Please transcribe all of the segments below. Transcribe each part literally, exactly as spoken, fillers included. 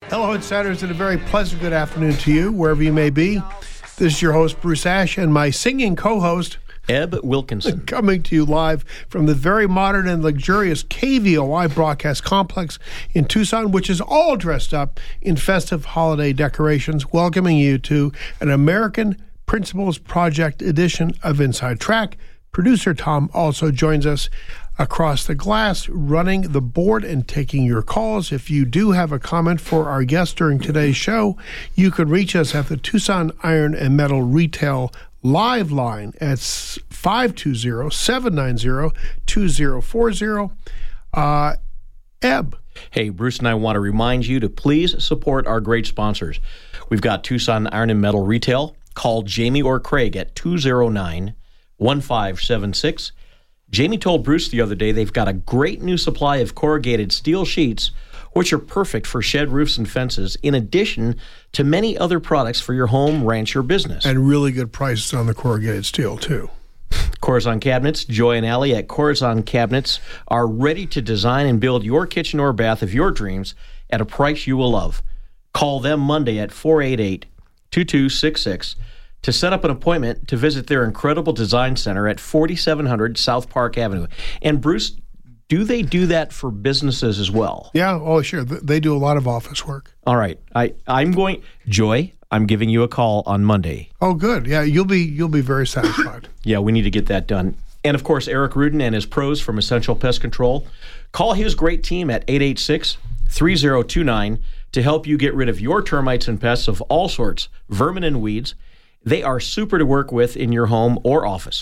Hello, Insiders, and a very pleasant good afternoon to you, wherever you may be. This is your host, Bruce Ash, and my singing co-host, Eb Wilkinson. Coming to you live from the very modern and luxurious K V O I broadcast complex in Tucson, which is all dressed up in festive holiday decorations, welcoming you to an American Principles Project edition of Inside Track. Producer Tom also joins us across the glass, running the board and taking your calls. If you do have a comment for our guest during today's show, you can reach us at the Tucson Iron and Metal Retail Live line at five two zero, seven nine zero, two zero four zero. Uh, Eb. Hey, Bruce and I want to remind you to please support our great sponsors. We've got Tucson Iron and Metal Retail. Call Jamie or Craig at two zero nine, one five seven six. Jamie told Bruce the other day they've got a great new supply of corrugated steel sheets, which are perfect for shed roofs and fences, in addition to many other products for your home, ranch, or business. And really good prices on the corrugated steel, too. Corazon Cabinets, Joy and Allie at Corazon Cabinets are ready to design and build your kitchen or bath of your dreams at a price you will love. Call them Monday at four eight eight, two two six six to set up an appointment to visit their incredible design center at forty-seven hundred South Park Avenue. And Bruce, do they do that for businesses as well? Yeah, oh, sure. They do a lot of office work. All right. I, I'm going, Joy, I'm giving you a call on Monday. Oh, good. Yeah, you'll be you'll be very satisfied. Yeah, we need to get that done. And, of course, Eric Rudin and his pros from Essential Pest Control. Call his great team at eight eight six, three zero two nine to help you get rid of your termites and pests of all sorts, vermin and weeds. They are super to work with in your home or office.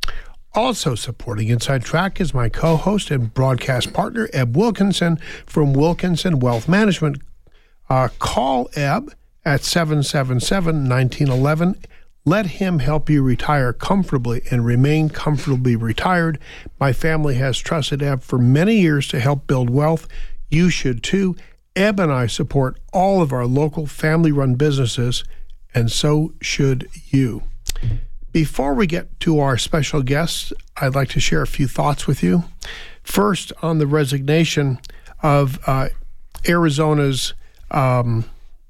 Also supporting Inside Track is my co-host and broadcast partner, Eb Wilkinson from Wilkinson Wealth Management. Uh, call Eb at seven seven seven, one nine one one. Let him help you retire comfortably and remain comfortably retired. My family has trusted Eb for many years to help build wealth. You should too. Eb and I support all of our local family-run businesses, and so should you. Before we get to our special guests, I'd like to share a few thoughts with you. First, on the resignation of uh, Arizona's um,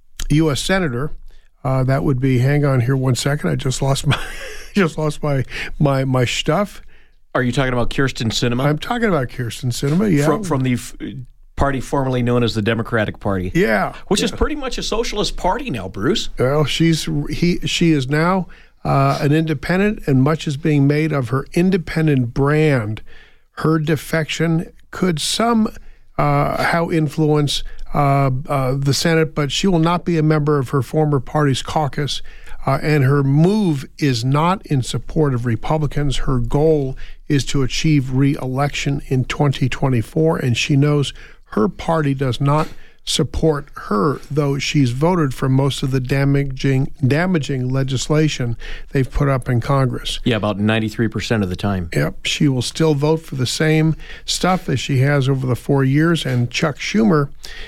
U S Senator. Uh, that would be, hang on here one second. I just lost my just lost my my my stuff. Are you talking about Kyrsten Sinema? I'm talking about Kyrsten Sinema, yeah. From, from the f- party formerly known as the Democratic Party. Yeah. Which yeah. is pretty much a socialist party now, Bruce. Well, she's he she is now uh, an independent, and much is being made of her independent brand. Her defection could some uh, how influence uh, uh, the Senate, but she will not be a member of her former party's caucus. Uh, and her move is not in support of Republicans. Her goal is to achieve re-election in twenty twenty-four, and she knows her party does not support her, though she's voted for most of the damaging damaging legislation they've put up in Congress. Yeah, about ninety-three percent of the time. Yep, she will still vote for the same stuff as she has over the four years, and Chuck Schumer,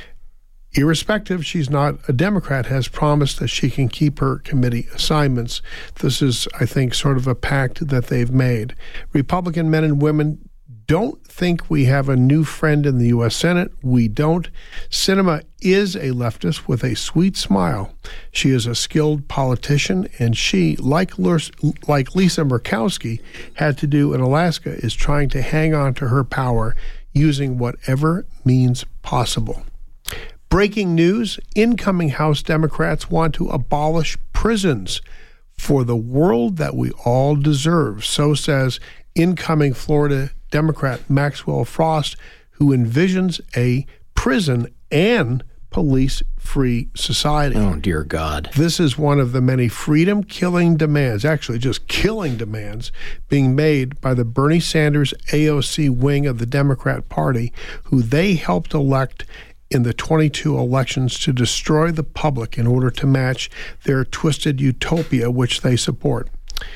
irrespective, she's not a Democrat, has promised that she can keep her committee assignments. This is, I think, sort of a pact that they've made. Republican men and women don't think we have a new friend in the U S Senate. We don't. Sinema is a leftist with a sweet smile. She is a skilled politician, and she, like like Lisa Murkowski had to do in Alaska, is trying to hang on to her power using whatever means possible. Breaking news, incoming House Democrats want to abolish prisons for the world that we all deserve. So says incoming Florida Democrat Maxwell Frost, who envisions a prison and police-free society. Oh, dear God. This is one of the many freedom-killing demands, actually just killing demands, being made by the Bernie Sanders A O C wing of the Democrat Party, who they helped elect in the twenty-two elections to destroy the public in order to match their twisted utopia, which they support.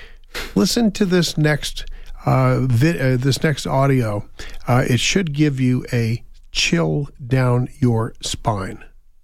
Listen to this next uh, vi- uh, this next audio. Uh, it should give you a chill down your spine.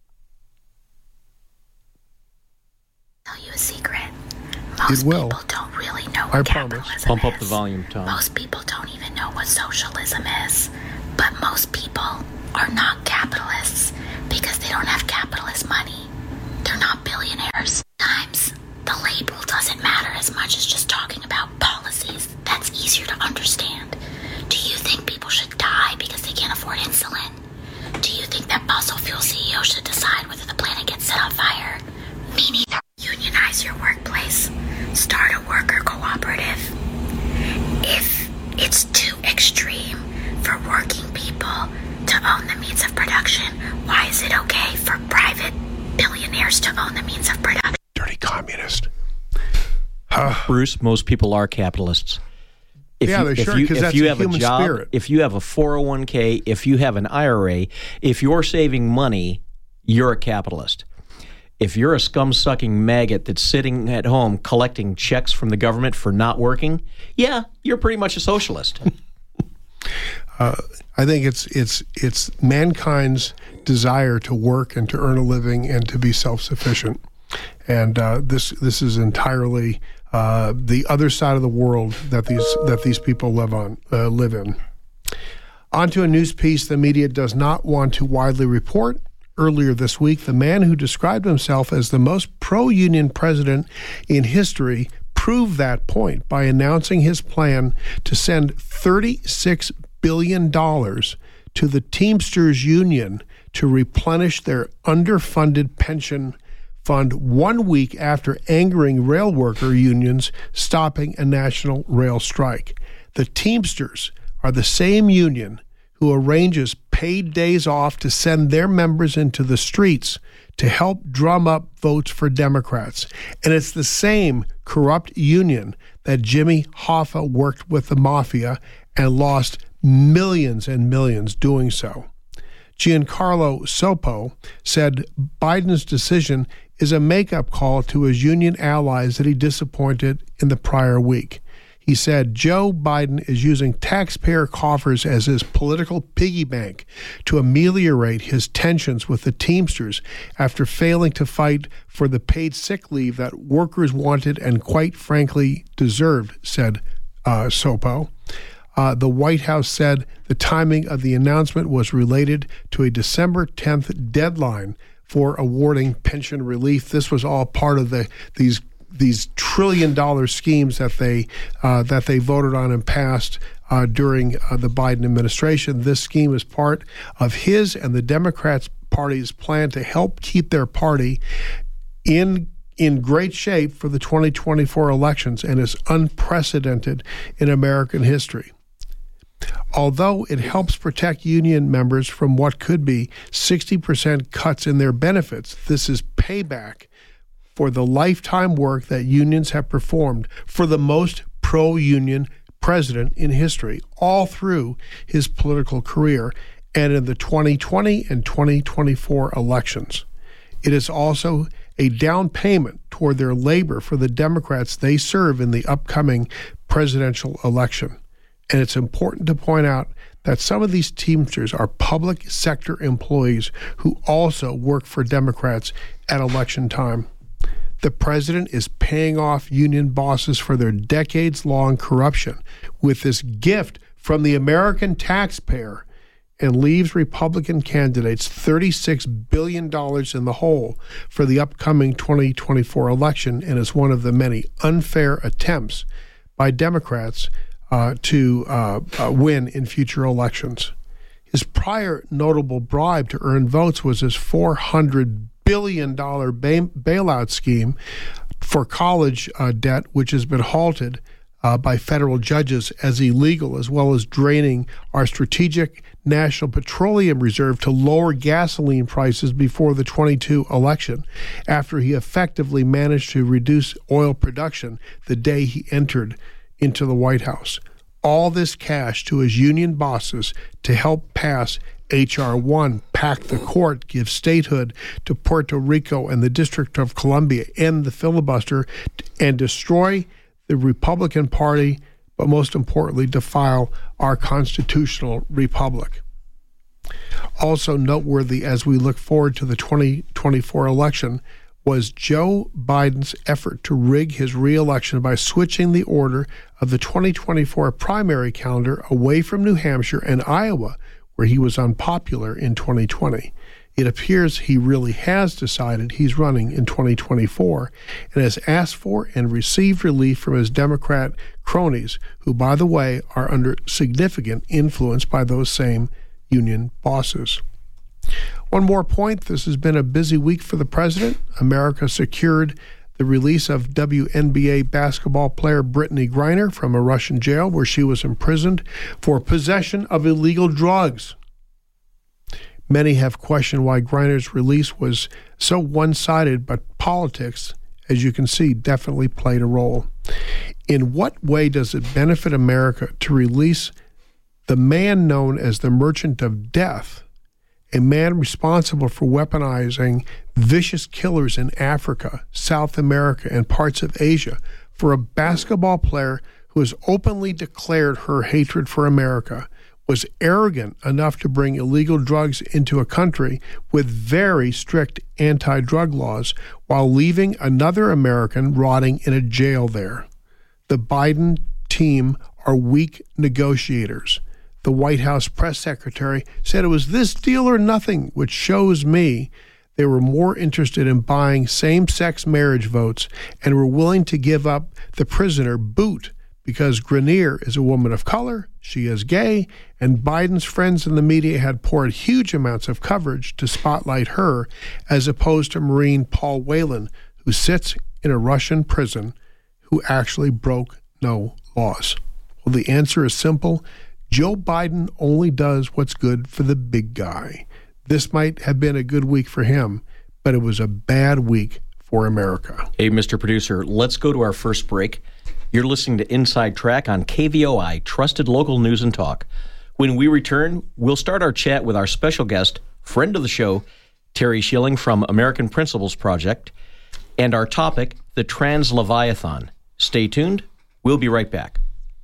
Tell you a secret. Most It will. people don't really know what I capitalism promise. is. Pump up the volume, Tom. Most people don't even know what socialism is. But most people are not capitalists because they don't have capitalist money. They're not billionaires. Sometimes the label doesn't matter as much as just talking about policies. That's easier to understand. Do you think people should die because they can't afford insulin? Do you think that fossil fuel C E O should decide whether the planet gets set on fire? Me neither. Unionize your workplace. Start a worker cooperative. If it's too extreme for working people to own the means of production, why is it okay for private billionaires to own the means of production? Dirty communist. Bruce, most people are capitalists. If yeah, you, they sure, if you, because if that's you a have human a job, spirit. If you have a four oh one k, if you have an I R A, if you're saving money, you're a capitalist. If you're a scum-sucking maggot that's sitting at home collecting checks from the government for not working, yeah, you're pretty much a socialist. uh, I think it's it's it's mankind's desire to work and to earn a living and to be self-sufficient, and uh, this this is entirely uh, the other side of the world that these that these people live on uh, live in. Onto a news piece the media does not want to widely report. Earlier this week, the man who described himself as the most pro-union president in history proved that point by announcing his plan to send thirty-six billion dollars to the Teamsters Union to replenish their underfunded pension fund one week after angering rail worker unions stopping a national rail strike. The Teamsters are the same union who arranges paid days off to send their members into the streets to help drum up votes for Democrats. And it's the same corrupt union that Jimmy Hoffa worked with the mafia and lost millions and millions doing so. Giancarlo Sopo said Biden's decision is a make-up call to his union allies that he disappointed in the prior week. He said Joe Biden is using taxpayer coffers as his political piggy bank to ameliorate his tensions with the Teamsters after failing to fight for the paid sick leave that workers wanted and quite frankly deserved, said uh, Sopo. Uh, the White House said the timing of the announcement was related to a December tenth deadline for awarding pension relief. This was all part of the these these trillion dollar schemes that they uh, that they voted on and passed uh, during uh, the Biden administration. This scheme is part of his and the Democrats' party's plan to help keep their party in in great shape for the twenty twenty-four elections and is unprecedented in American history. Although it helps protect union members from what could be sixty percent cuts in their benefits, this is payback for the lifetime work that unions have performed for the most pro-union president in history, all through his political career and in the twenty twenty and twenty twenty-four elections. It is also a down payment toward their labor for the Democrats they serve in the upcoming presidential election. And it's important to point out that some of these Teamsters are public sector employees who also work for Democrats at election time. The president is paying off union bosses for their decades-long corruption with this gift from the American taxpayer and leaves Republican candidates thirty-six billion dollars in the hole for the upcoming twenty twenty-four election and is one of the many unfair attempts by Democrats uh, to uh, uh, win in future elections. His prior notable bribe to earn votes was his four hundred billion dollars bail- bailout scheme for college uh, debt, which has been halted uh, by federal judges as illegal, as well as draining our strategic National Petroleum Reserve to lower gasoline prices before the twenty-two election, after he effectively managed to reduce oil production the day he entered into the White House. All this cash to his union bosses to help pass H R one, pack the court, give statehood to Puerto Rico and the District of Columbia, end the filibuster, and destroy the Republican Party, but most importantly, defile our constitutional republic. Also noteworthy as we look forward to the twenty twenty-four election was Joe Biden's effort to rig his reelection by switching the order of the twenty twenty-four primary calendar away from New Hampshire and Iowa, where he was unpopular in twenty twenty. It appears he really has decided he's running in twenty twenty-four and has asked for and received relief from his Democrat cronies, who, by the way, are under significant influence by those same union bosses. One more point. This has been a busy week for the president. America secured the release of W N B A basketball player Brittany Griner from a Russian jail where she was imprisoned for possession of illegal drugs. Many have questioned why Griner's release was so one-sided, but politics, as you can see, definitely played a role. In what way does it benefit America to release the man known as the Merchant of Death, a man responsible for weaponizing vicious killers in Africa, South America, and parts of Asia, for a basketball player who has openly declared her hatred for America, was arrogant enough to bring illegal drugs into a country with very strict anti-drug laws while leaving another American rotting in a jail there? The Biden team are weak negotiators. The White House press secretary said it was this deal or nothing, which shows me they were more interested in buying same-sex marriage votes and were willing to give up the prisoner Boot because Grenier is a woman of color, she is gay, and Biden's friends in the media had poured huge amounts of coverage to spotlight her as opposed to Marine Paul Whelan, who sits in a Russian prison who actually broke no laws. Well, the answer is simple. Joe Biden only does what's good for the big guy. This might have been a good week for him, but it was a bad week for America. Hey, Mister Producer, let's go to our first break. You're listening to Inside Track on K V O I, trusted local news and talk. When we return, we'll start our chat with our special guest, friend of the show, Terry Schilling from American Principles Project, and our topic, the Trans Leviathan. Stay tuned. We'll be right back.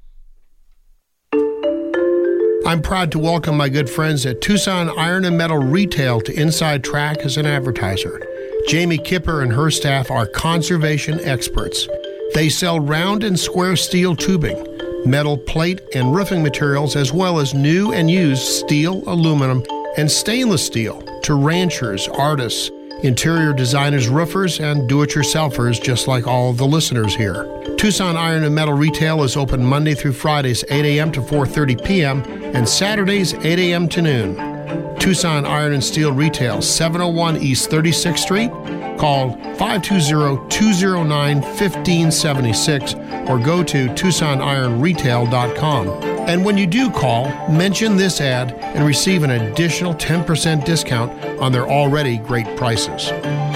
I'm proud to welcome my good friends at Tucson Iron and Metal Retail to Inside Track as an advertiser. Jamie Kipper and her staff are conservation experts. They sell round and square steel tubing, metal plate and roofing materials, as well as new and used steel, aluminum, and stainless steel to ranchers, artists, interior designers, roofers, and do-it-yourselfers, just like all of the listeners here. Tucson Iron and Metal Retail is open Monday through Fridays, eight a.m. to four thirty p.m., and Saturdays, eight a.m. to noon. Tucson Iron and Steel Retail, seven oh one East thirty-sixth Street. Call five two zero, two zero nine, one five seven six or go to tucson iron retail dot com. And when you do call, mention this ad and receive an additional ten percent discount on their already great prices.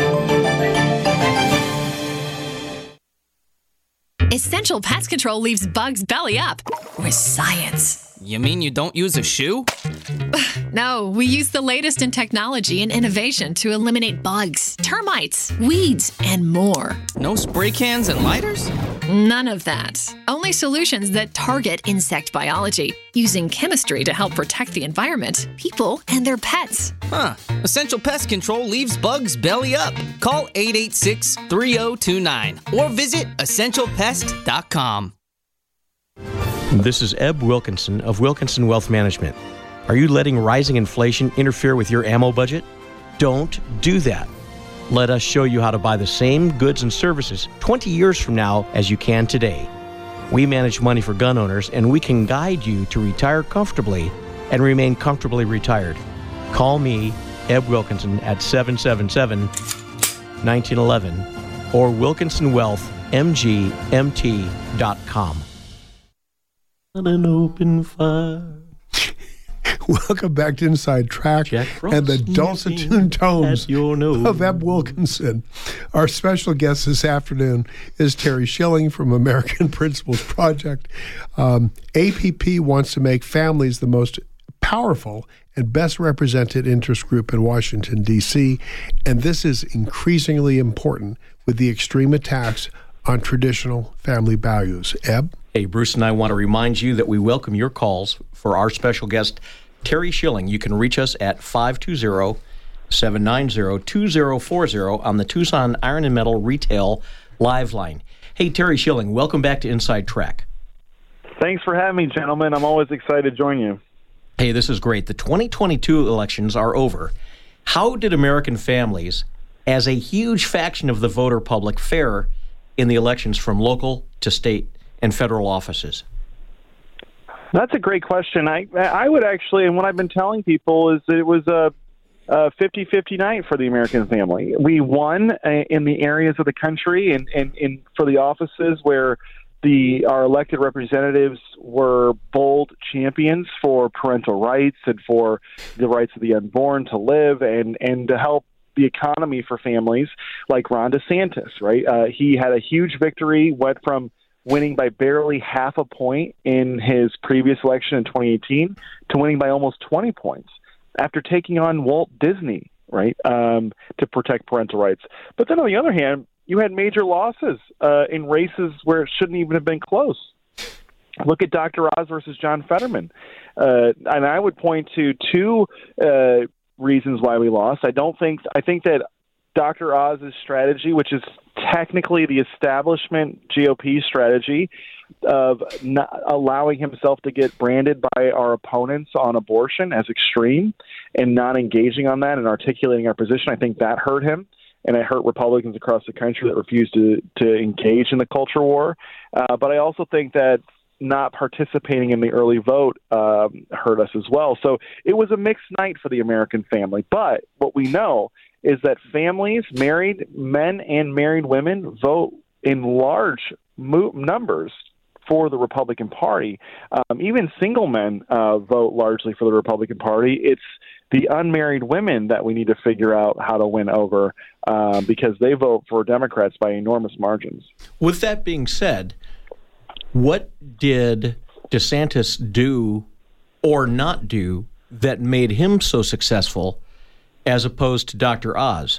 Essential Pest Control leaves bugs belly up with science. You mean you don't use a shoe? No, we use the latest in technology and innovation to eliminate bugs, termites, weeds, and more. No spray cans and lighters? None of that. Only solutions that target insect biology, using chemistry to help protect the environment, people, and their pets. Huh. Essential Pest Control leaves bugs belly up. Call eight eight six, three oh two nine or visit essential pest dot com. This is Eb Wilkinson of Wilkinson Wealth Management. Are you letting rising inflation interfere with your ammo budget? Don't do that. Let us show you how to buy the same goods and services twenty years from now as you can today. We manage money for gun owners, and we can guide you to retire comfortably and remain comfortably retired. Call me, Eb Wilkinson, at seven seven seven, one nine one one or wilkinson wealth m g m t dot com. On an open fire. Welcome back to Inside Track and the dulcet tune tones of Eb Wilkinson. Our special guest this afternoon is Terry Schilling from American Principles Project. Um, A P P wants to make families the most powerful and best represented interest group in Washington, D C, and this is increasingly important with the extreme attacks on traditional family values. Eb? Hey, Bruce and I want to remind you that we welcome your calls for our special guest, Terry Schilling. You can reach us at five two zero, seven nine zero, two zero four zero on the Tucson Iron and Metal Retail Live Line. Hey, Terry Schilling, welcome back to Inside Track. Thanks for having me, gentlemen. I'm always excited to join you. Hey, this is great. The twenty twenty-two elections are over, How did American families, as a huge faction of the voter public, fare in the elections from local to state and federal offices? That's a great question. I I would actually, and what I've been telling people is that it was a, a fifty-fifty night for the American family. We won in the areas of the country and, and, and for the offices where the our elected representatives were bold champions for parental rights and for the rights of the unborn to live and, and to help the economy for families like Ron DeSantis, right? Uh, he had a huge victory, went from winning by barely half a point in his previous election in twenty eighteen to winning by almost twenty points after taking on Walt Disney, right, um, to protect parental rights. But then on the other hand, you had major losses uh, in races where it shouldn't even have been close. Look at Doctor Oz versus John Fetterman. Uh, and I would point to two uh, reasons why we lost. I don't think, I think that Doctor Oz's strategy, which is technically the establishment G O P strategy of not allowing himself to get branded by our opponents on abortion as extreme and not engaging on that and articulating our position, I think that hurt him. And it hurt Republicans across the country that refused to, to engage in the culture war. Uh, but I also think that not participating in the early vote um, hurt us as well. So it was a mixed night for the American family. But what we know is that families, married men and married women, vote in large mo- numbers for the Republican Party. Um, even single men uh, vote largely for the Republican Party. It's the unmarried women that we need to figure out how to win over uh, because they vote for Democrats by enormous margins. With that being said, what did DeSantis do or not do that made him so successful as opposed to Doctor Oz?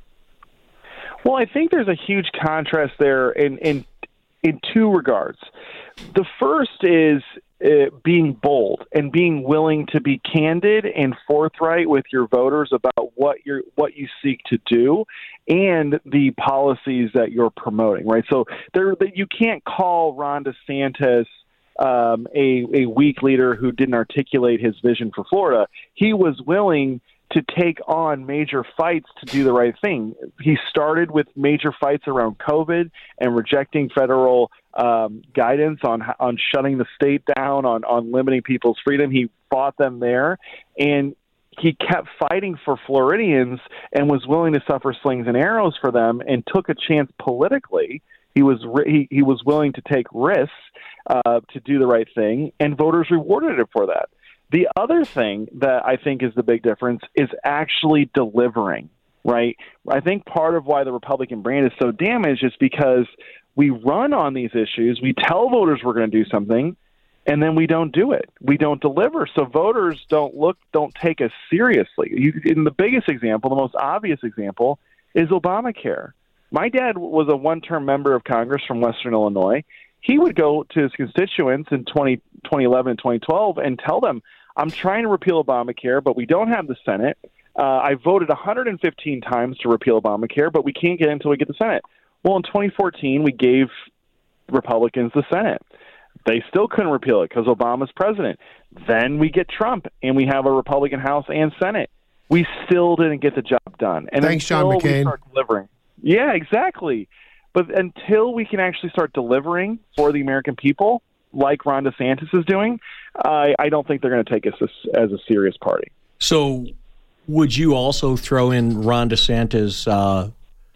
Well, I think there's a huge contrast there in in, in two regards. The first is uh, being bold and being willing to be candid and forthright with your voters about what you're what you seek to do and the policies that you're promoting. Right, so there that you can't call Ron DeSantis um, a a weak leader who didn't articulate his vision for Florida. He was willing to take on major fights to do the right thing. He started with major fights around COVID and rejecting federal um, guidance on on shutting the state down, on, on limiting people's freedom. He fought them there, and he kept fighting for Floridians and was willing to suffer slings and arrows for them and took a chance politically. He was he, he was willing to take risks uh, to do the right thing, and voters rewarded him for that. The other thing that I think is the big difference is actually delivering, right? I think part of why the Republican brand is so damaged is because we run on these issues, we tell voters we're going to do something, and then we don't do it. We don't deliver. So voters don't look, don't take us seriously. You, in the biggest example, the most obvious example, is Obamacare. My dad was a one-term member of Congress from Western Illinois. He would go to his constituents in twenty eleven and twenty twelve and tell them, I'm trying to repeal Obamacare, but we don't have the Senate. Uh, I voted one hundred fifteen times to repeal Obamacare, but we can't get it until we get the Senate. Well, in twenty fourteen, we gave Republicans the Senate. They still couldn't repeal it because Obama's president. Then we get Trump, and we have a Republican House and Senate. We still didn't get the job done. And Thanks, John until McCain. we start delivering. Yeah, exactly. But until we can actually start delivering for the American people, like Ron DeSantis is doing, I, I don't think they're going to take us as, as a serious party. So would you also throw in Ron DeSantis uh,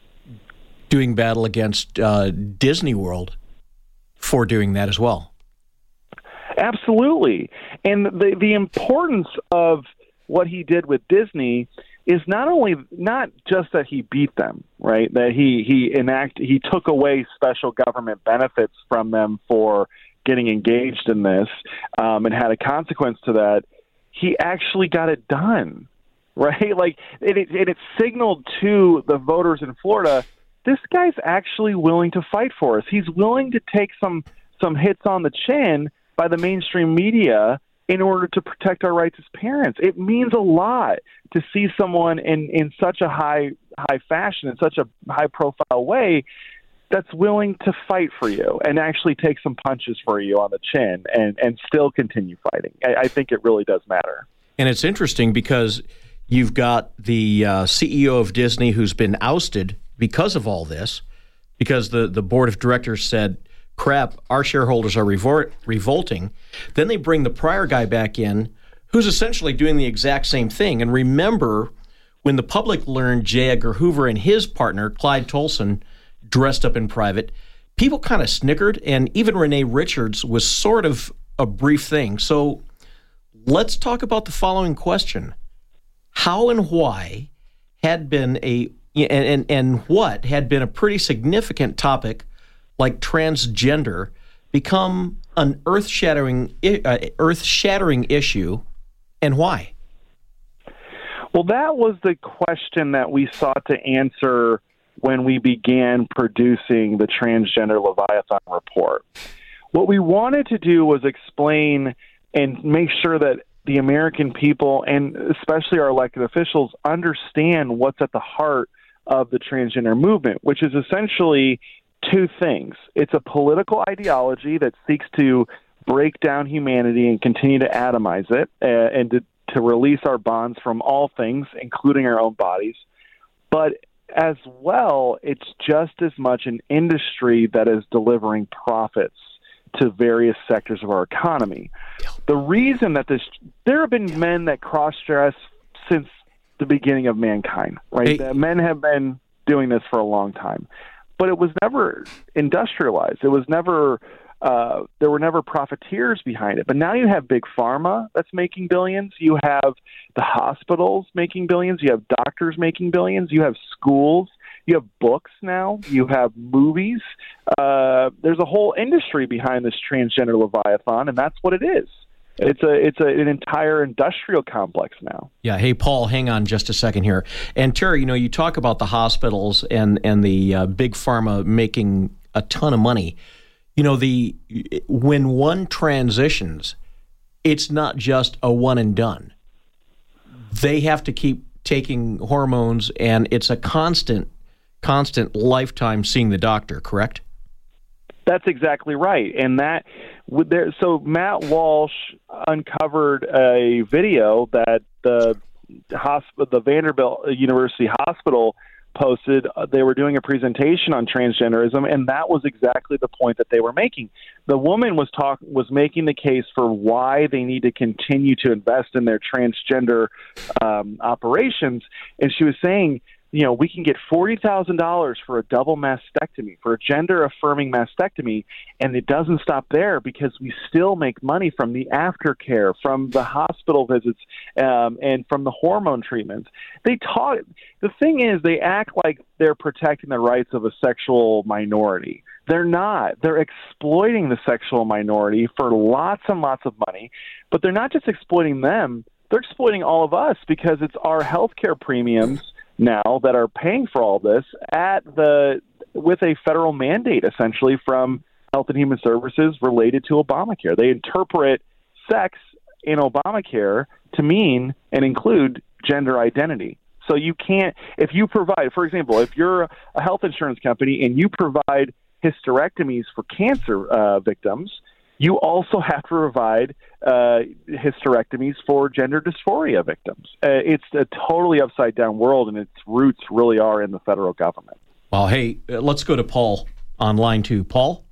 doing battle against uh, Disney World for doing that as well? Absolutely. And the, the importance of what he did with Disney is not only not just that he beat them, right? That he he enact he took away special government benefits from them for getting engaged in this, um, and had a consequence to that. He actually got it done, right? Like it, it, it signaled to the voters in Florida, this guy's actually willing to fight for us. He's willing to take some some hits on the chin by the mainstream media in order to protect our rights as parents. It means a lot to see someone in, in such a high high fashion, in such a high profile way, that's willing to fight for you and actually take some punches for you on the chin and, and still continue fighting. I, I think it really does matter. And it's interesting because You've got the uh, C E O of Disney who's been ousted because of all this, because the, the board of directors said, crap, our shareholders are revol- revolting. Then they bring the prior guy back in who's essentially doing the exact same thing. And remember, when the public learned J. Edgar Hoover and his partner, Clyde Tolson, dressed up in private, people kind of snickered, and even Renee Richards was sort of a brief thing. So let's talk about the following question. How and why had been a and, and, and what had been a pretty significant topic like transgender become an earth-shattering uh, earth-shattering issue, and why? Well, that was the question that we sought to answer when we began producing the Transgender Leviathan report. What we wanted to do was explain and make sure that the American people, and especially our elected officials, understand what's at the heart of the transgender movement, which is essentially two things. It's a political ideology that seeks to break down humanity and continue to atomize it, uh, and to, to release our bonds from all things, including our own bodies. But as well, it's just as much an industry that is delivering profits to various sectors of our economy. The reason that this, there have been men that cross-dress since the beginning of mankind, right? Hey. Men have been doing this for a long time, but it was never industrialized. It was never, uh, there were never profiteers behind it. But now you have big pharma that's making billions. You have the hospitals making billions. You have doctors making billions. You have schools. You have books now. You have movies. Uh, there's a whole industry behind this transgender Leviathan, and that's what it is. It's a it's a, an entire industrial complex now. Yeah. Hey, Paul, hang on just a second here. And Terry, you know, you talk about the hospitals and and the uh, big pharma making a ton of money. You know, the when one transitions, it's not just a one and done. They have to keep taking hormones, and it's a constant, constant lifetime seeing the doctor. Correct? That's exactly right. And that there, so Matt Walsh uncovered a video that the hospital, the Vanderbilt University Hospital posted. They were doing a presentation on transgenderism, and that was exactly the point that they were making. The woman was talk was making the case for why they need to continue to invest in their transgender um, operations, and she was saying, you know, we can get forty thousand dollars for a double mastectomy, for a gender-affirming mastectomy, and it doesn't stop there because we still make money from the aftercare, from the hospital visits, um, and from the hormone treatments. They talk. The thing is, they act like they're protecting the rights of a sexual minority. They're not. They're exploiting the sexual minority for lots and lots of money, but they're not just exploiting them. They're exploiting all of us because it's our healthcare premiums now that are paying for all this at the with a federal mandate essentially from Health and Human Services related to Obamacare. They interpret sex in Obamacare to mean and include gender identity. So you can't, if you provide, for example, if you're a health insurance company and you provide hysterectomies for cancer uh, victims, you also have to provide uh, hysterectomies for gender dysphoria victims. Uh, it's a totally upside-down world, and its roots really are in the federal government. Well, hey, uh, let's go to Paul on line two. Paul?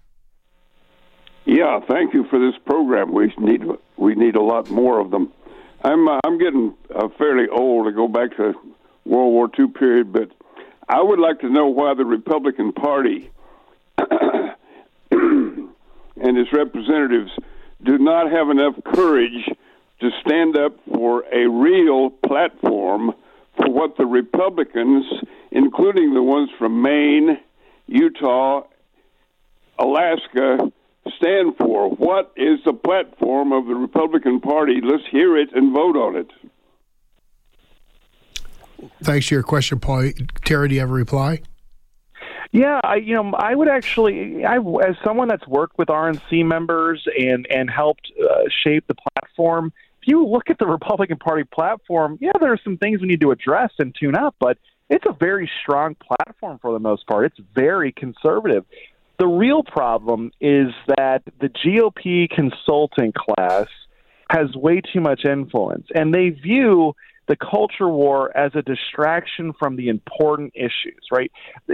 Yeah, thank you for this program. We need we need a lot more of them. I'm uh, I'm getting uh, fairly old to go back to World War Two period, but I would like to know why the Republican Party and its representatives do not have enough courage to stand up for a real platform for what the Republicans, including the ones from Maine, Utah, Alaska, stand for. What is the platform of the Republican Party? Let's hear it and vote on it. Thanks for your question, Paul. Terry, do you have a reply? Yeah, I, you know, I would actually, I, as someone that's worked with R N C members and and helped uh, shape the platform, if you look at the Republican Party platform, yeah, there are some things we need to address and tune up, but it's a very strong platform for the most part. It's very conservative. The real problem is that the G O P consulting class has way too much influence, and they view the culture war as a distraction from the important issues, right?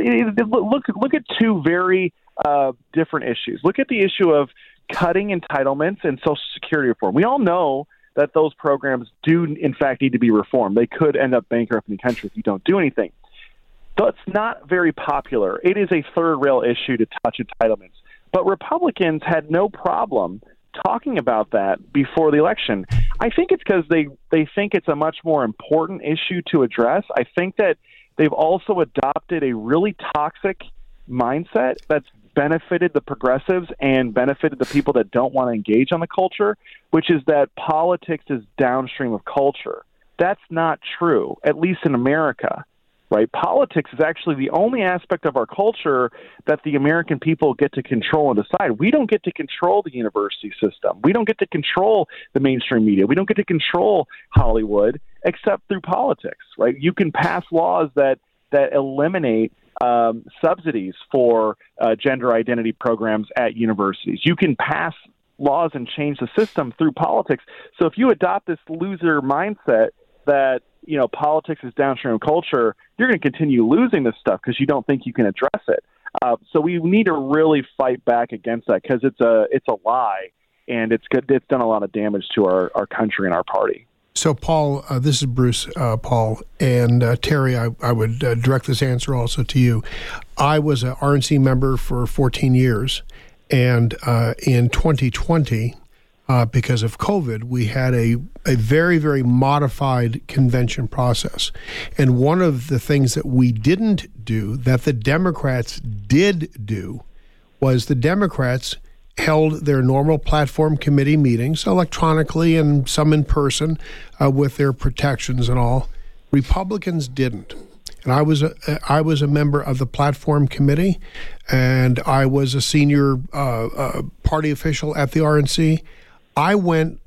Look, look at two very uh, different issues. Look at the issue of cutting entitlements and Social Security reform. We all know that those programs do, in fact, need to be reformed. They could end up bankrupting the country if you don't do anything. That's not very popular. It is a third rail issue to touch entitlements. But Republicans had no problem talking about that before the election. I think it's because they, they think it's a much more important issue to address. I think that they've also adopted a really toxic mindset that's benefited the progressives and benefited the people that don't want to engage on the culture, which is that politics is downstream of culture. That's not true, at least in America. Right? Politics is actually the only aspect of our culture that the American people get to control and decide. We don't get to control the university system. We don't get to control the mainstream media. We don't get to control Hollywood except through politics, right? You can pass laws that, that eliminate um, subsidies for uh, gender identity programs at universities. You can pass laws and change the system through politics. So if you adopt this loser mindset that, you know, politics is downstream of culture, you're going to continue losing this stuff because you don't think you can address it. Uh, so we need to really fight back against that because it's a it's a lie, and it's good. It's done a lot of damage to our, our country and our party. So, Paul, uh, this is Bruce, uh, Paul, and uh, Terry, I, I would uh, direct this answer also to you. I was an R N C member for fourteen years, and uh, in twenty twenty, Uh, because of COVID, we had a, a very, very modified convention process. And one of the things that we didn't do, that the Democrats did do, was the Democrats held their normal platform committee meetings electronically and some in person uh, with their protections and all. Republicans didn't. And I was a, I was a member of the platform committee, and I was a senior uh, uh, party official at the R N C. I went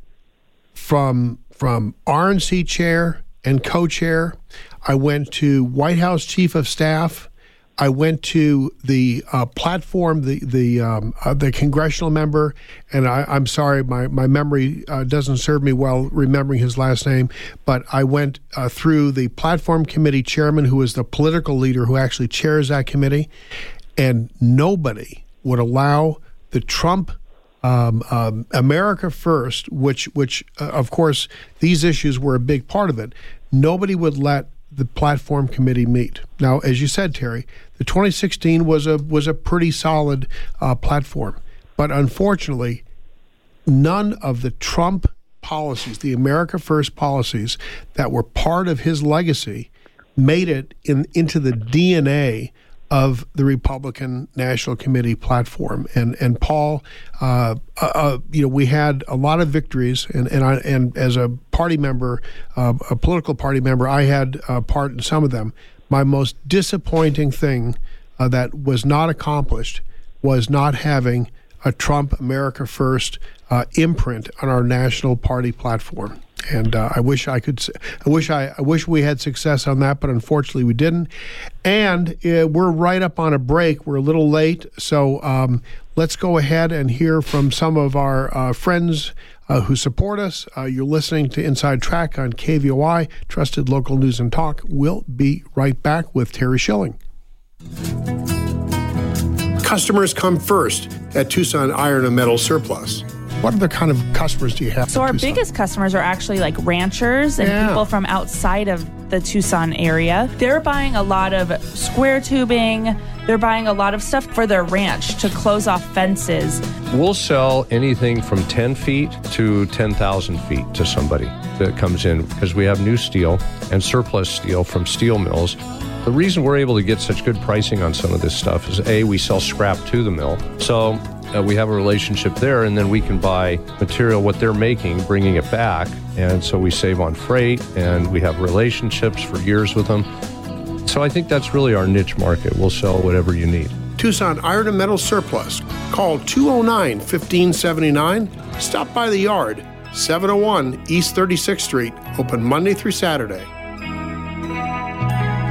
from from R N C chair and co-chair. I went to White House chief of staff. I went to the uh, platform, the the um, uh, the congressional member, and I, I'm sorry, my my memory uh, doesn't serve me well remembering his last name. But I went uh, through the platform committee chairman, who is the political leader who actually chairs that committee, and nobody would allow the Trump. Um, um, America First, which, which uh, of course, these issues were a big part of it. Nobody would let the platform committee meet. Now, as you said, Terry, the twenty sixteen was a was a pretty solid uh, platform, but unfortunately, none of the Trump policies, the America First policies that were part of his legacy, made it in into the D N A of the Republican National Committee platform. And and Paul, uh, uh, you know, we had a lot of victories, and and I, and as a party member, uh, a political party member, I had a part in some of them. My most disappointing thing uh, that was not accomplished was not having a Trump America First uh, imprint on our national party platform. And uh, I wish I could. I wish I, I wish we had success on that, but unfortunately we didn't. And uh, we're right up on a break. We're a little late, so um, let's go ahead and hear from some of our uh, friends uh, who support us. Uh, you're listening to Inside Track on K V O I, Trusted Local News and Talk. We'll be right back with Terry Schilling. Customers come first at Tucson Iron and Metal Surplus. What other kind of customers do you have? So our Tucson? biggest customers are actually like ranchers and yeah. people from outside of the Tucson area. They're buying a lot of square tubing. They're buying a lot of stuff for their ranch to close off fences. We'll sell anything from ten feet to ten thousand feet to somebody that comes in because we have new steel and surplus steel from steel mills. The reason we're able to get such good pricing on some of this stuff is, A, we sell scrap to the mill. So Uh, we have a relationship there, and then we can buy material, what they're making, bringing it back. And so we save on freight, and we have relationships for years with them. So I think that's really our niche market. We'll sell whatever you need. Tucson Iron and Metal Surplus. Call two oh nine, fifteen seventy-nine. Stop by the yard, seven oh one East thirty-sixth Street. Open Monday through Saturday.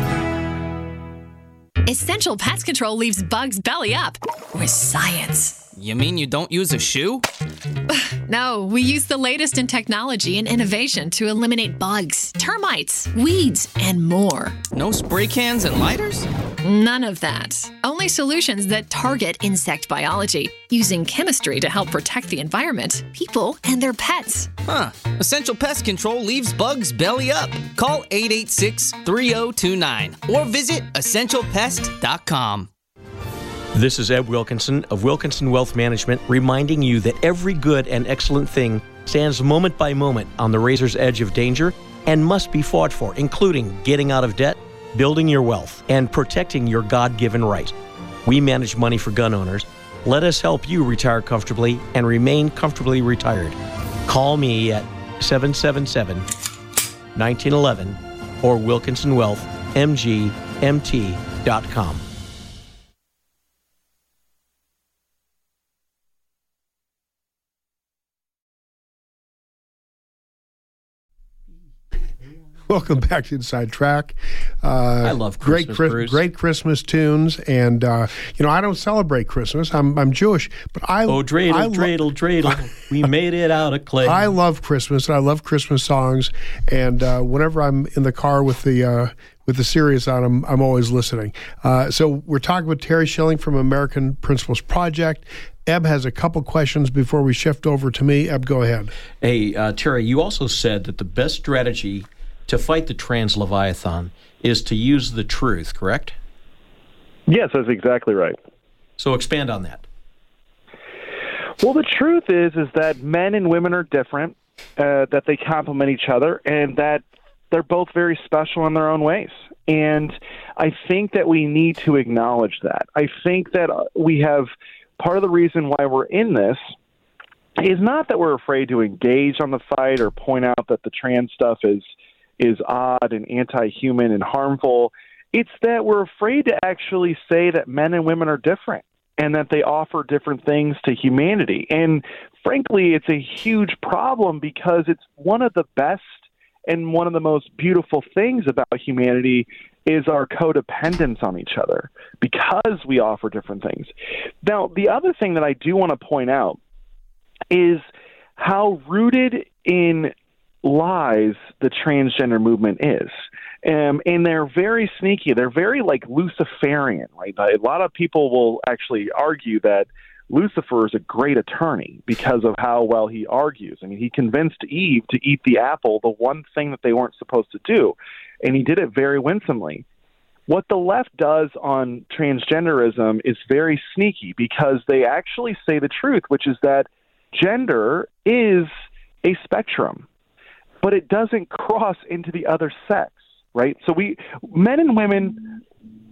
Essential Pest Control leaves bugs belly up with science. You mean you don't use a shoe? No, we use the latest in technology and innovation to eliminate bugs, termites, weeds, and more. No spray cans and lighters? None of that. Only solutions that target insect biology, using chemistry to help protect the environment, people, and their pets. Huh. Essential Pest Control leaves bugs belly up. Call eight eight six, three oh two nine or visit essential pest dot com. This is Ed Wilkinson of Wilkinson Wealth Management, reminding you that every good and excellent thing stands moment by moment on the razor's edge of danger and must be fought for, including getting out of debt, building your wealth, and protecting your God-given right. We manage money for gun owners. Let us help you retire comfortably and remain comfortably retired. Call me at seven seven seven, one nine one one or wilkinson wealth m g m t dot com. Welcome back to Inside Track. Uh, I love Christmas, great, Chris, Bruce. great Christmas tunes, and uh, you know I don't celebrate Christmas. I'm I'm Jewish, but I oh dreidel, I lo- dreidel, dreidel. We made it out of clay. I love Christmas, and I love Christmas songs. And uh, whenever I'm in the car with the uh, with the Sirius on, I'm I'm always listening. Uh, so we're talking with Terry Schilling from American Principles Project. Eb has a couple questions before we shift over to me. Eb, go ahead. Hey, uh, Terry, you also said that the best strategy to fight the trans Leviathan is to use the truth, correct? Yes, that's exactly right. So expand on that. Well, the truth is is that men and women are different, uh, that they complement each other, and that they're both very special in their own ways. And I think that we need to acknowledge that. I think that we have part of the reason why we're in this is not that we're afraid to engage on the fight or point out that the trans stuff is is odd and anti-human and harmful. It's that we're afraid to actually say that men and women are different and that they offer different things to humanity. And frankly, it's a huge problem because it's one of the best and one of the most beautiful things about humanity is our codependence on each other because we offer different things. Now, the other thing that I do want to point out is how rooted in lies the transgender movement is. Um, and they're very sneaky. They're very like Luciferian, right? A lot of people will actually argue that Lucifer is a great attorney because of how well he argues. I mean, he convinced Eve to eat the apple, the one thing that they weren't supposed to do, and he did it very winsomely. What the left does on transgenderism is very sneaky because they actually say the truth, which is that gender is a spectrum, but it doesn't cross into the other sex, right? So we, men and women,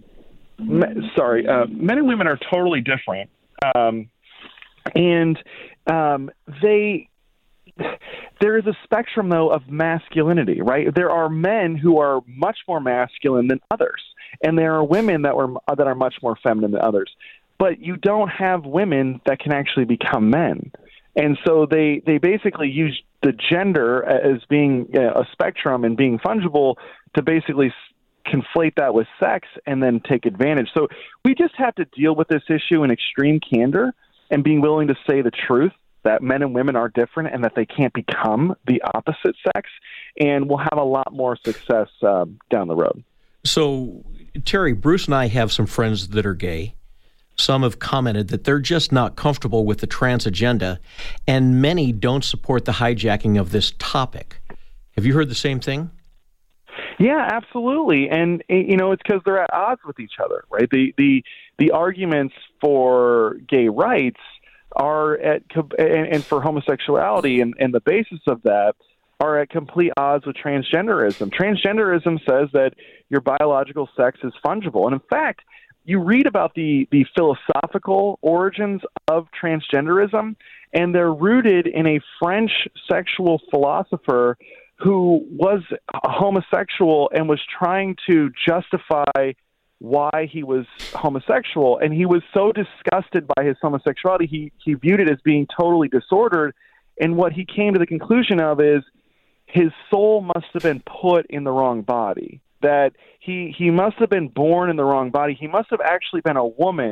me, sorry, uh, men and women are totally different. Um, and um, they, there is a spectrum, though, of masculinity, right? There are men who are much more masculine than others, and there are women that were that are much more feminine than others. But you don't have women that can actually become men. And so they, they basically use the gender as being a spectrum and being fungible to basically conflate that with sex and then take advantage. So we just have to deal with this issue in extreme candor and being willing to say the truth that men and women are different and that they can't become the opposite sex. And we'll have a lot more success uh, down the road. So, Terry, Bruce and I have some friends that are gay. Some have commented that they're just not comfortable with the trans agenda, and many don't support the hijacking of this topic. Have you heard the same thing? Yeah, absolutely. And, you know, it's because they're at odds with each other, right? The the the arguments for gay rights are at, and, and for homosexuality and, and the basis of that are at complete odds with transgenderism. Transgenderism says that your biological sex is fungible. And in fact, you read about the, the philosophical origins of transgenderism, and they're rooted in a French sexual philosopher who was a homosexual and was trying to justify why he was homosexual. And he was so disgusted by his homosexuality, he, he viewed it as being totally disordered. And what he came to the conclusion of is his soul must have been put in the wrong body, that he, he must have been born in the wrong body. He must have actually been a woman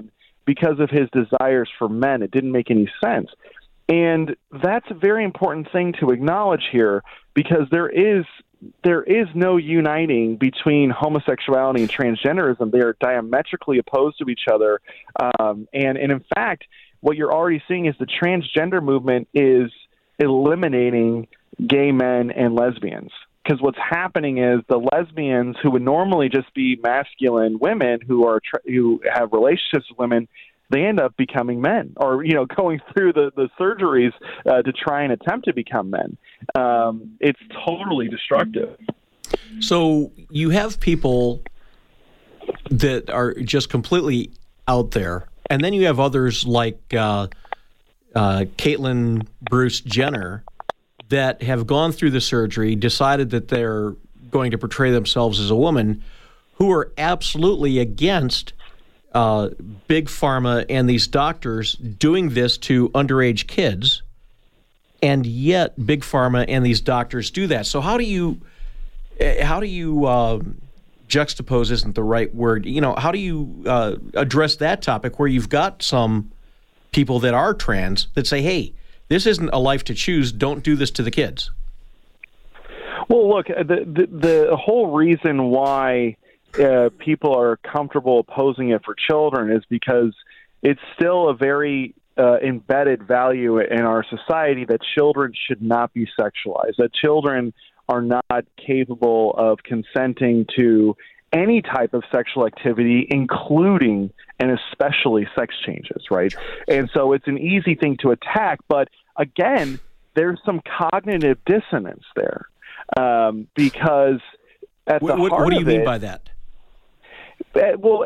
because of his desires for men. It didn't make any sense. And that's a very important thing to acknowledge here, because there is there is no uniting between homosexuality and transgenderism. They are diametrically opposed to each other. Um, and, and in fact, what you're already seeing is the transgender movement is eliminating gay men and lesbians. Because what's happening is the lesbians who would normally just be masculine women who are tra- who have relationships with women, they end up becoming men, or, you know, going through the, the surgeries uh, to try and attempt to become men. Um, it's totally destructive. So you have people that are just completely out there, and then you have others like uh, uh, Caitlyn Bruce Jenner that have gone through the surgery, decided that they're going to portray themselves as a woman, who are absolutely against Uh, Big Pharma and these doctors doing this to underage kids, and yet Big Pharma and these doctors do that. So how do you how do you uh, juxtapose isn't the right word? You know, how do you uh, address that topic where you've got some people that are trans that say, "Hey, this isn't a life to choose. Don't do this to the kids." Well, look, the the, the whole reason why Uh, people are comfortable opposing it for children is because it's still a very uh, embedded value in our society that children should not be sexualized, that children are not capable of consenting to any type of sexual activity, including and especially sex changes, right? And so it's an easy thing to attack, but again, there's some cognitive dissonance there um, because at the what, heart what do you of mean it, by that? Well,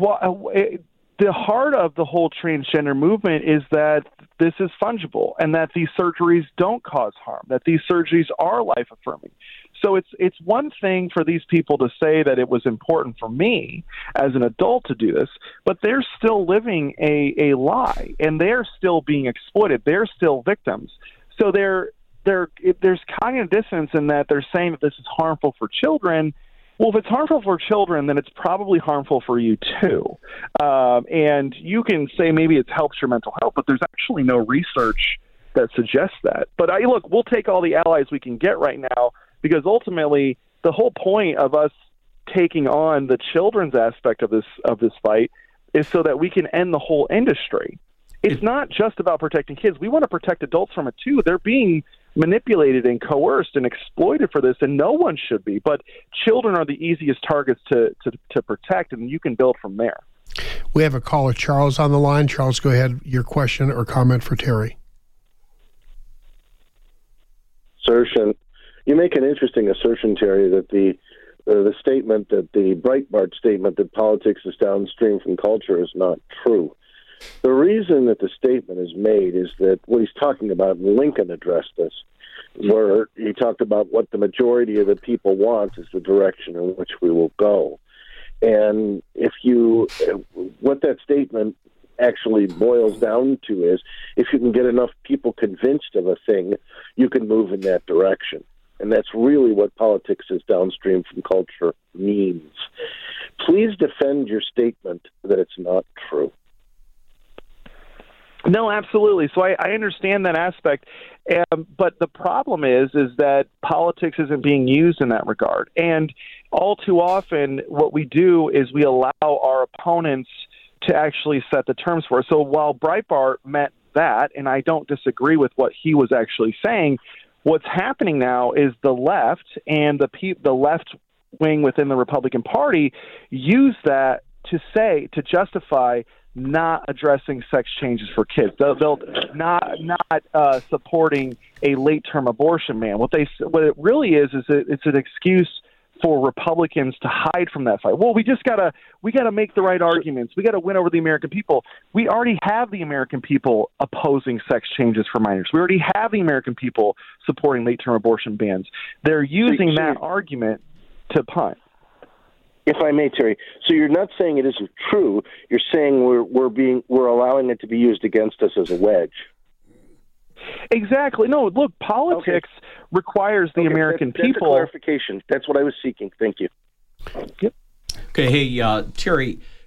the heart of the whole transgender movement is that this is fungible and that these surgeries don't cause harm, that these surgeries are life-affirming. So it's it's one thing for these people to say that it was important for me as an adult to do this, but they're still living a, a lie, and they're still being exploited. They're still victims. So they're, they're, there's cognitive dissonance in that they're saying that this is harmful for children. Well, if it's harmful for children, then it's probably harmful for you too. Um, and you can say maybe it helps your mental health, but there's actually no research that suggests that. But I, look, we'll take all the allies we can get right now, because ultimately the whole point of us taking on the children's aspect of this of this fight is so that we can end the whole industry. It's not just about protecting kids. We want to protect adults from it too. They're being manipulated and coerced and exploited for this, and no one should be. But children are the easiest targets to, to, to protect, and you can build from there. We have a caller, Charles, on the line. Charles, go ahead. Your question or comment for Terry. Assertion. You make an interesting assertion, Terry, that the uh, the statement that the Breitbart statement that politics is downstream from culture is not true. The reason that the statement is made is that what he's talking about, Lincoln addressed this, where he talked about what the majority of the people want is the direction in which we will go. And if you, what that statement actually boils down to is, if you can get enough people convinced of a thing, you can move in that direction. And that's really what politics is downstream from culture means. Please defend your statement that it's not true. No, absolutely. So I, I understand that aspect, um, but the problem is is that politics isn't being used in that regard. And all too often, what we do is we allow our opponents to actually set the terms for us. So while Breitbart meant that, and I don't disagree with what he was actually saying, what's happening now is the left and the pe- the left wing within the Republican Party use that to say, to justify not addressing sex changes for kids. They'll, they'll not not uh, supporting a late-term abortion ban. What they what it really is is it, it's an excuse for Republicans to hide from that fight. Well, we just gotta we gotta make the right arguments. We gotta win over the American people. We already have the American people opposing sex changes for minors. We already have the American people supporting late-term abortion bans. They're using that argument to punt. If I may, Terry, so you're not saying it isn't true. You're saying we're we're being we're allowing it to be used against us as a wedge. Exactly. No, look, politics okay. requires the okay, American that's, that's people. A clarification. That's what I was seeking. Thank you. Yep. Okay, hey, uh, Terry,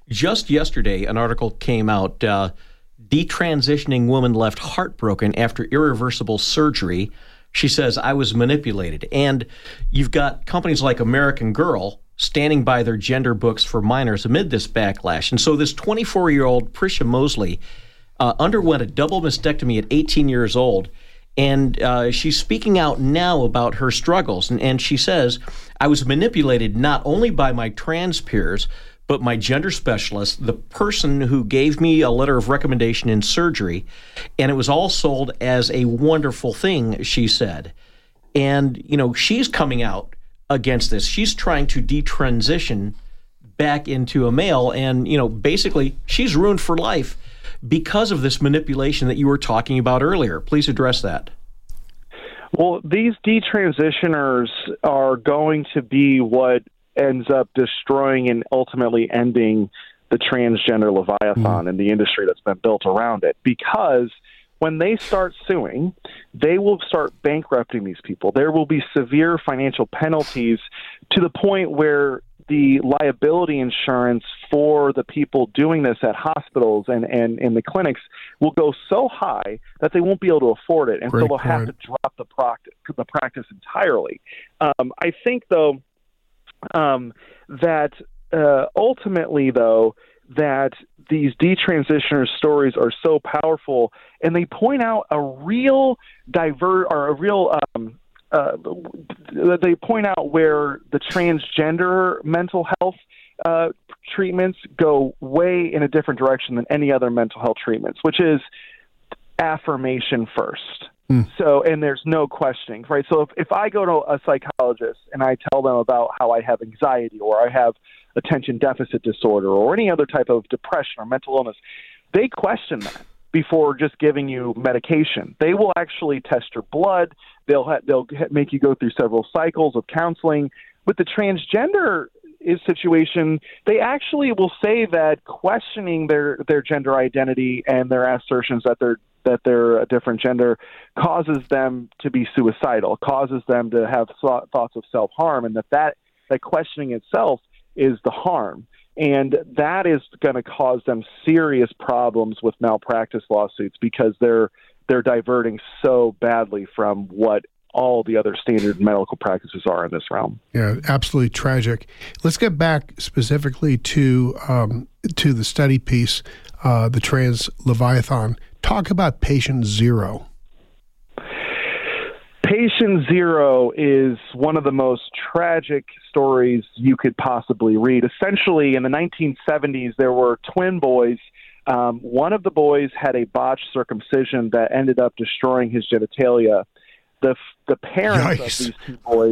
just yesterday, an article came out, uh, detransitioning woman left heartbroken after irreversible surgery. She says, I was manipulated. And you've got companies like American Girl standing by their gender books for minors amid this backlash. And so this twenty-four-year-old Prisha Mosley uh, underwent a double mastectomy at eighteen years old. And uh, she's speaking out now about her struggles. And, and she says, I was manipulated not only by my trans peers, but my gender specialist, the person who gave me a letter of recommendation in surgery. And it was all sold as a wonderful thing, she said. And, you know, she's coming out against this. She's trying to detransition back into a male. And, you know, basically, she's ruined for life because of this manipulation that you were talking about earlier. Please address that. Well, these detransitioners are going to be what ends up destroying and ultimately ending the transgender leviathan mm. and the industry that's been built around it. Because when they start suing, they will start bankrupting these people. There will be severe financial penalties to the point where the liability insurance for the people doing this at hospitals and, and in the clinics will go so high that they won't be able to afford it. And Great so they'll point. have to drop the practice, the practice entirely. Um, I think, though, um, that uh, ultimately, though, that these detransitioner stories are so powerful, and they point out a real divert or a real um, uh, they point out where the transgender mental health uh, treatments go way in a different direction than any other mental health treatments, which is affirmation first. Mm. So, and there's no questioning, right? So if, if I go to a psychologist and I tell them about how I have anxiety or I have attention deficit disorder or any other type of depression or mental illness, they question that before just giving you medication. They will actually test your blood. They'll ha- they'll ha- make you go through several cycles of counseling. With the transgender is situation, they actually will say that questioning their, their gender identity and their assertions that they're that they're a different gender causes them to be suicidal, causes them to have thoughts of self-harm, and that that, that questioning itself is the harm. And that is going to cause them serious problems with malpractice lawsuits because they're they're diverting so badly from what all the other standard medical practices are in this realm. Yeah, absolutely tragic. Let's get back specifically to um, to the study piece, uh, the Trans Leviathan. Talk about Patient Zero. Patient Zero is one of the most tragic stories you could possibly read. Essentially, in the nineteen seventies, there were twin boys. Um, one of the boys had a botched circumcision that ended up destroying his genitalia. The the parents Yikes. of these two boys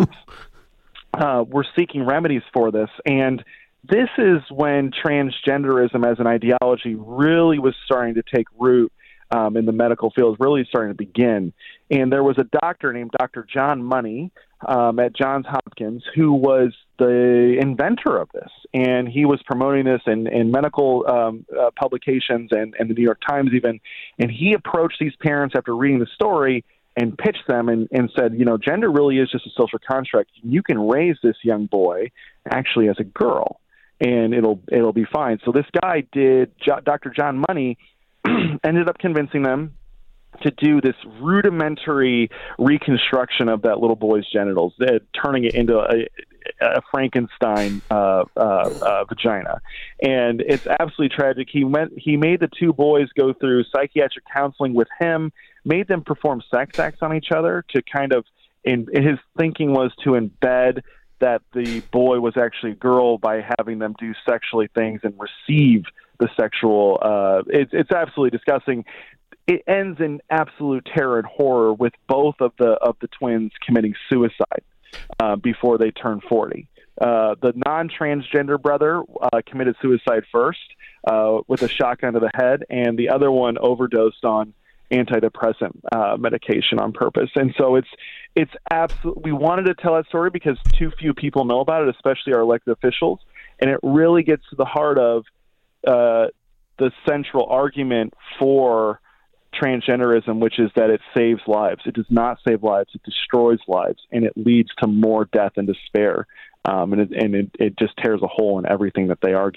uh, were seeking remedies for this, and this is when transgenderism as an ideology really was starting to take root um, in the medical field, really starting to begin. And there was a doctor named Doctor John Money um, at Johns Hopkins who was the inventor of this, and he was promoting this in, in medical um, uh, publications and, and the New York Times even, and he approached these parents after reading the story and pitched them and, and said, you know, gender really is just a social construct. You can raise this young boy actually as a girl, and it'll it'll be fine. So this guy did, Doctor John Money, ended up convincing them to do this rudimentary reconstruction of that little boy's genitals, uh, turning it into a, a Frankenstein uh, uh, uh, vagina. And it's absolutely tragic. He went, he made the two boys go through psychiatric counseling with him, made them perform sex acts on each other to kind of, in, his thinking was to embed that the boy was actually a girl by having them do sexually things and receive the sexual, uh, it's, it's absolutely disgusting. It ends in absolute terror and horror with both of the, of the twins committing suicide uh, before they turn forty. Uh, the non-transgender brother uh, committed suicide first uh, with a shotgun to the head, and the other one overdosed on antidepressant uh, medication on purpose. And so it's it's absolutely, we wanted to tell that story because too few people know about it, especially our elected officials, and it really gets to the heart of uh, the central argument for transgenderism, which is that it saves lives. It does not save lives. It destroys lives, and it leads to more death and despair. Um, and it, and it, it just tears a hole in everything that they argue.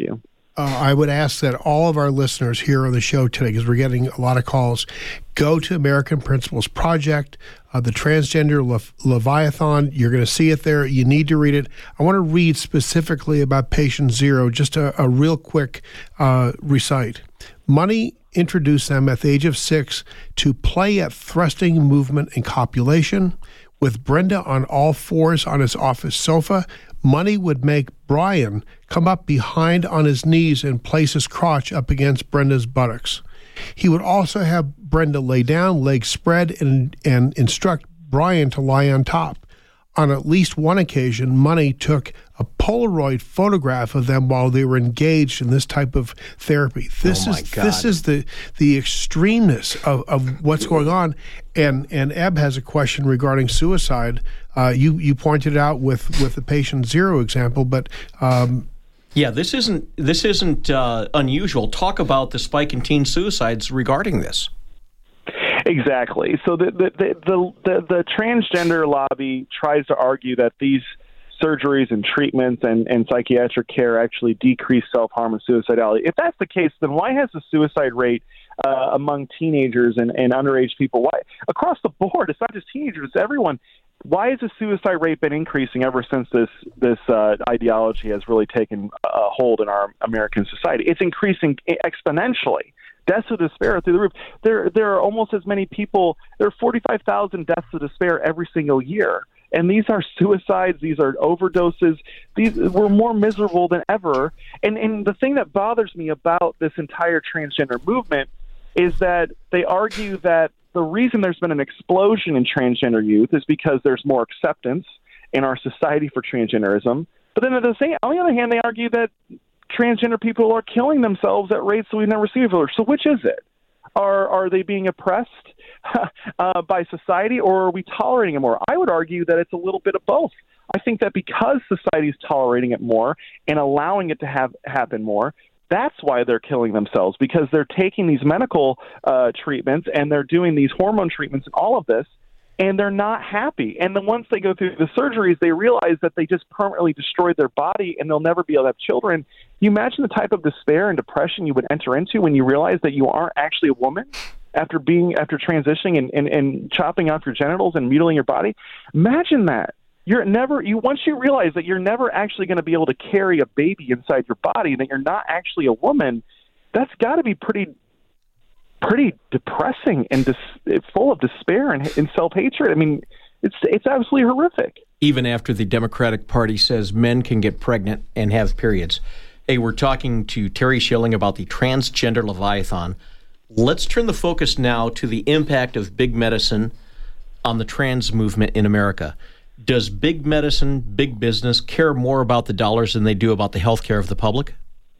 Uh, I would ask that all of our listeners here on the show today, because we're getting a lot of calls, go to American Principles Project, uh, the Transgender Le- Leviathan. You're going to see it there. You need to read it. I want to read specifically about patient zero, just a, a real quick uh, recite. Money introduced them at the age of six to play at thrusting, movement, and copulation. With Brenda on all fours on his office sofa, Money would make Brian come up behind on his knees and place his crotch up against Brenda's buttocks. He would also have Brenda lay down, legs spread, and, and instruct Brian to lie on top. On at least one occasion, Money took a Polaroid photograph of them while they were engaged in this type of therapy. This oh my is God. this is the the extremeness of, of what's going on. And and Eb has a question regarding suicide. Uh, you you pointed out with with the patient zero example, but um, yeah, this isn't this isn't uh, unusual. Talk about the spike in teen suicides regarding this. Exactly. So the the, the the the the transgender lobby tries to argue that these surgeries and treatments and, and psychiatric care actually decrease self-harm and suicidality. If that's the case, then why has the suicide rate uh, among teenagers and, and underage people, why across the board, it's not just teenagers, it's everyone, why has the suicide rate been increasing ever since this this uh, ideology has really taken a hold in our American society? It's increasing exponentially. Deaths of despair are through the roof. There, there are almost as many people. There are forty-five thousand deaths of despair every single year, and these are suicides. These are overdoses. These we're more miserable than ever. And and the thing that bothers me about this entire transgender movement is that they argue that the reason there's been an explosion in transgender youth is because there's more acceptance in our society for transgenderism. But then at the same, on the other hand, they argue that transgender people are killing themselves at rates that we've never seen before. So which is it? Are are they being oppressed uh, by society, or are we tolerating it more? I would argue that it's a little bit of both. I think that because society is tolerating it more and allowing it to have happen more, that's why they're killing themselves, because they're taking these medical uh, treatments and they're doing these hormone treatments and all of this, and they're not happy. And then once they go through the surgeries, they realize that they just permanently destroyed their body and they'll never be able to have children. You imagine the type of despair and depression you would enter into when you realize that you aren't actually a woman after being after transitioning and, and, and chopping off your genitals and mutilating your body. Imagine that. You're never you once you realize that you're never actually going to be able to carry a baby inside your body, that you're not actually a woman, that's got to be pretty pretty depressing and dis- full of despair and, and self-hatred. I mean, it's it's absolutely horrific. Even after the Democratic Party says men can get pregnant and have periods. Hey, we're talking to Terry Schilling about the Transgender Leviathan. Let's turn the focus now to the impact of big medicine on the trans movement in America. Does big medicine, big business care more about the dollars than they do about the health care of the public?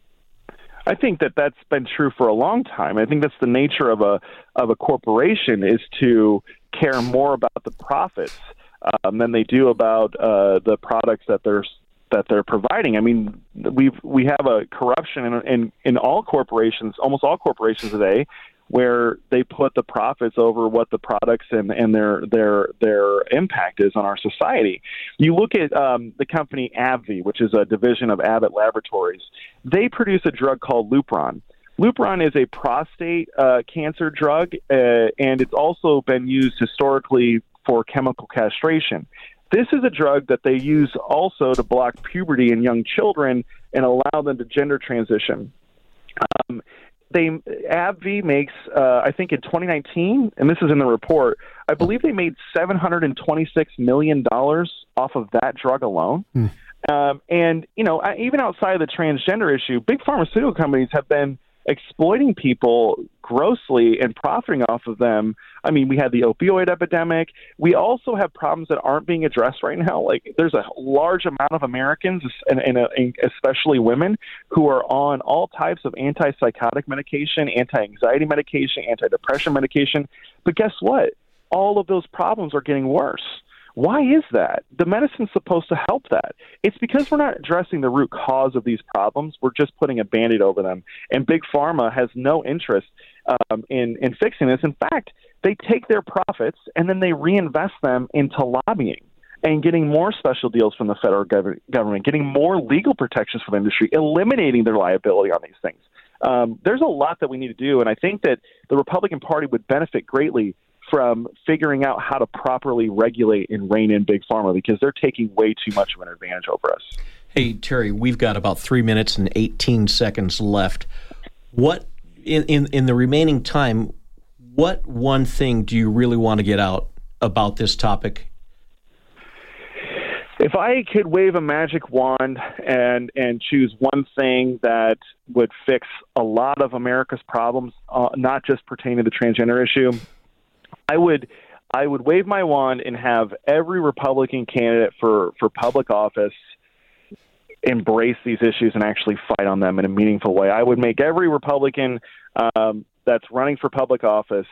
I think that that's been true for a long time. I think that's the nature of a of a corporation, is to care more about the profits um, than they do about uh, the products that they're that they're providing. I mean, we've we have a corruption in, in in all corporations, almost all corporations today, where they put the profits over what the products and, and their their their impact is on our society. You look at um, the company AbbVie, which is a division of Abbott Laboratories. They produce a drug called Lupron. Lupron is a prostate uh, cancer drug, uh, and it's also been used historically for chemical castration. This is a drug that they use also to block puberty in young children and allow them to gender transition. Um, They AbbVie makes, uh, I think in twenty nineteen, and this is in the report, I believe they made seven hundred twenty-six million dollars off of that drug alone. Hmm. Um, and, you know, even outside of the transgender issue, big pharmaceutical companies have been exploiting people grossly and profiting off of them. I mean, we had the opioid epidemic. We also have problems that aren't being addressed right now. Like, there's a large amount of Americans, and, and, and especially women, who are on all types of antipsychotic medication, anti-anxiety medication, antidepressant medication. But guess what? All of those problems are getting worse. Why is that? The medicine's supposed to help that. It's because we're not addressing the root cause of these problems. We're just putting a Band-Aid over them. And Big Pharma has no interest um, in, in fixing this. In fact, they take their profits and then they reinvest them into lobbying. and getting more special deals from the federal gov- government, getting more legal protections for the industry, eliminating their liability on these things. Um, there's a lot that we need to do, and I think that the Republican Party would benefit greatly from figuring out how to properly regulate and rein in Big Pharma, because they're taking way too much of an advantage over us. Hey, Terry, we've got about three minutes and eighteen seconds left. What, in, in, in the remaining time, what one thing do you really want to get out about this topic? If I could wave a magic wand and and choose one thing that would fix a lot of America's problems, uh, not just pertaining to the transgender issue, I would I would wave my wand and have every Republican candidate for, for public office embrace these issues and actually fight on them in a meaningful way. I would make every Republican um, that's running for public office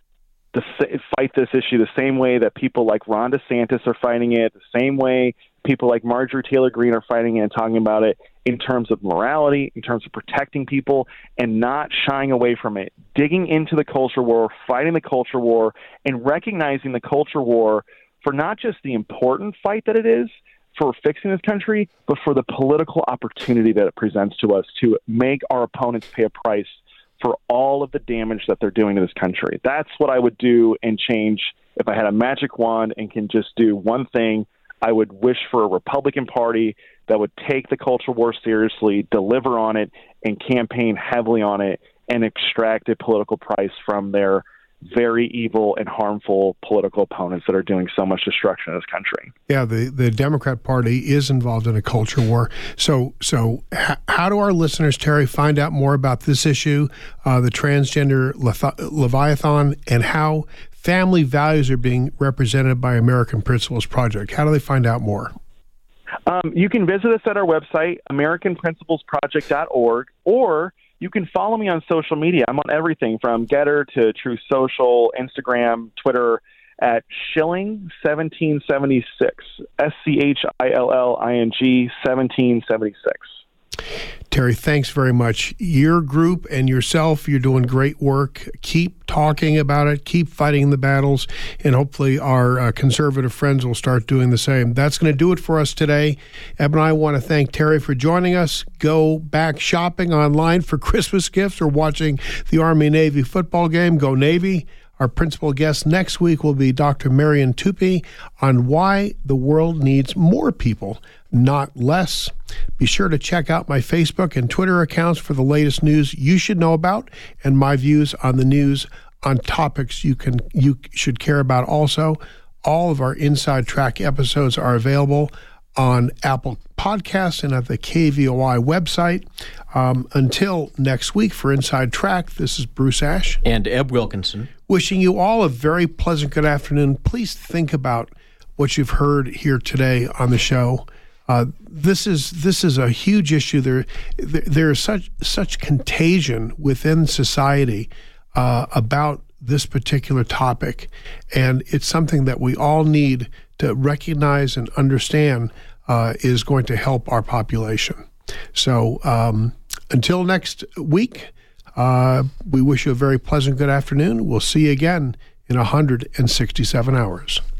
to fight this issue the same way that people like Ron DeSantis are fighting it, the same way people like Marjorie Taylor Greene are fighting it and talking about it in terms of morality, in terms of protecting people, and not shying away from it, digging into the culture war, fighting the culture war, and recognizing the culture war for not just the important fight that it is for fixing this country, but for the political opportunity that it presents to us to make our opponents pay a price for all of the damage that they're doing to this country. That's what I would do and change. If I had a magic wand and can just do one thing, I would wish for a Republican Party that would take the culture war seriously, deliver on it, and campaign heavily on it, and extract a political price from their very evil and harmful political opponents that are doing so much destruction in this country. Yeah, the, the Democrat Party is involved in a culture war. So so h- how do our listeners, Terry, find out more about this issue, uh, the transgender Leth- Leviathan, and how family values are being represented by American Principles Project? How do they find out more? Um, you can visit us at our website, american principles project dot org, or you can follow me on social media. I'm on everything from Getter to Truth Social, Instagram, Twitter, at Schilling seventeen seventy-six, S C H I L L I N G seventeen seventy-six. Terry, thanks very much. Your group and yourself, you're doing great work. Keep talking about it. Keep fighting the battles, and hopefully our uh, conservative friends will start doing the same. That's going to do it for us today. Eb and I want to thank Terry for joining us. Go back shopping online for Christmas gifts or watching the Army-Navy football game. Go Navy. Our principal guest next week will be Doctor Marian Tupy on why the world needs more people, not less. Be sure to check out my Facebook and Twitter accounts for the latest news you should know about and my views on the news on topics you can you should care about also. All of our Inside Track episodes are available on Apple Podcasts and at the K V O I website. Um, until next week for Inside Track, this is Bruce Ash. And Eb Wilkinson. Wishing you all a very pleasant good afternoon. Please think about what you've heard here today on the show. Uh, this is this is a huge issue. There, there, there is such such contagion within society uh, about this particular topic, and it's something that we all need to recognize and understand uh, is going to help our population. So um, until next week, uh, we wish you a very pleasant good afternoon. We'll see you again in one hundred sixty-seven hours.